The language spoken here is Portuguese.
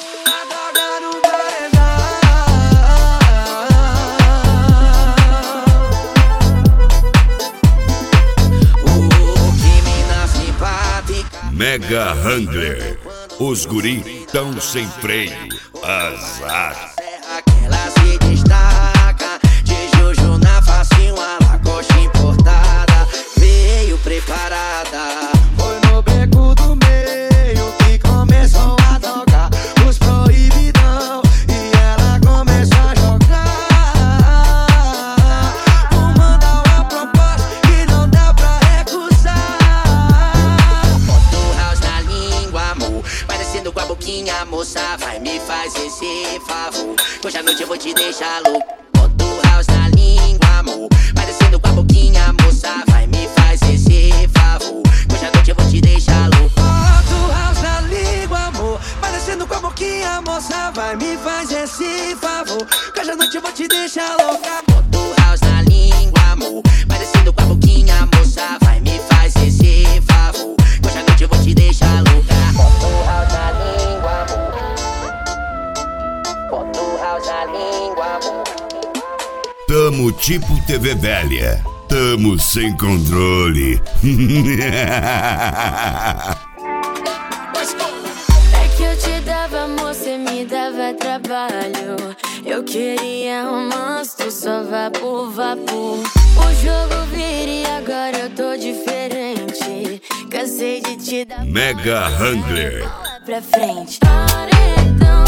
Mega Wrangler, os guri tão sem freio, azar. Ela se destaca, de Juju na face, uma lacoste importada, veio preparada. Foi no beco do meio que começou a tocar os proibidão e ela começou a jogar. Vou mandar uma proposta que não dá pra recusar. Bota o house na língua, amor, parecendo com a boquinha, moça, vai me fazer esse favor. Hoje à noite eu vou te deixar louco. Bota o house na língua, amor, parecendo com a boquinha, moça, vai me fazer esse favor. Hoje à noite eu vou te deixar louco. Bota o house na língua, amor, parecendo com a boquinha, moça, vai me fazer esse favor. Hoje à noite eu vou te deixar louca. Bota o house na língua, amor, parecendo com a boquinha, moça, vai me fazer esse favor. Hoje à noite eu vou te deixar louca. Bota o house na língua, amor, bota o house na língua, amor. Tamo tipo TV velha, tamo sem controle. É que eu te dava amor, cê me dava trabalho. Eu queria romance, tu só vapor, vapor. O jogo vira e agora eu tô diferente. Cansei de te dar Mega Wrangler. pra frente. Paredão.